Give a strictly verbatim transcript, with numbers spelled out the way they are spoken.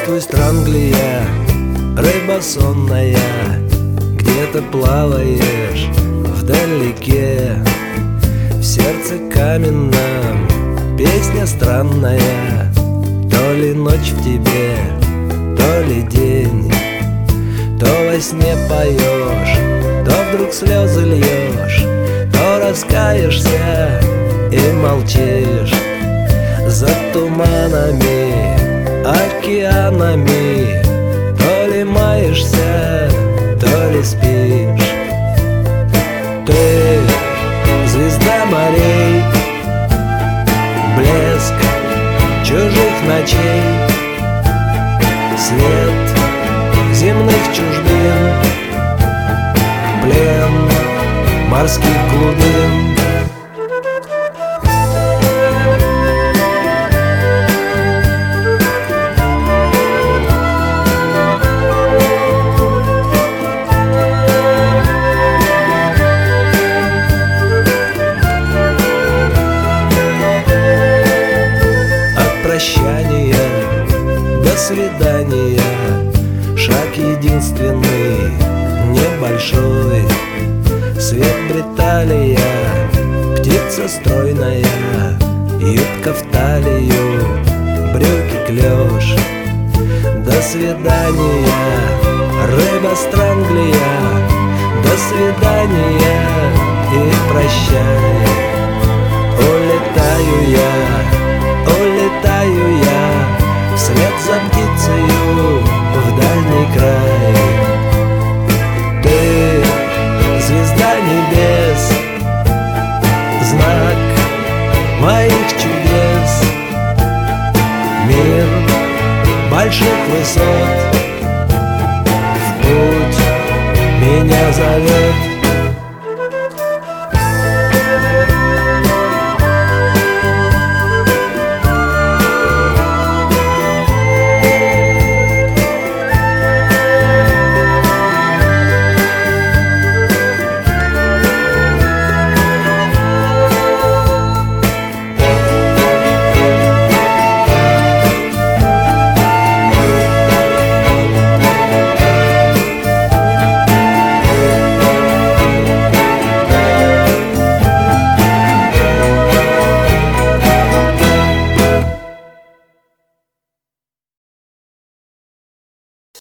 Здравствуй, Странглия, рыба сонная, где ты плаваешь вдалеке? В сердце каменном песня странная, то ли ночь в тебе, то ли день. То во сне поешь, то вдруг слезы льешь, то раскаешься и молчишь. За туманами, океанами, то ли маешься, то ли спишь. Ты звезда морей, блеск чужих ночей, свет земных чужбин, плен морских глубин. От прощания до свидания шаг единственный, небольшой. Свет Бриталия, птица стройная, юбка в талию, брюки клеш. До свидания, рыба Странглия, до свидания и прощай. Улетаю я, улетаю я вслед за птицею в дальний край. Ты звезда небес, знак моих чудес. Мир больших высот в путь меня зовет.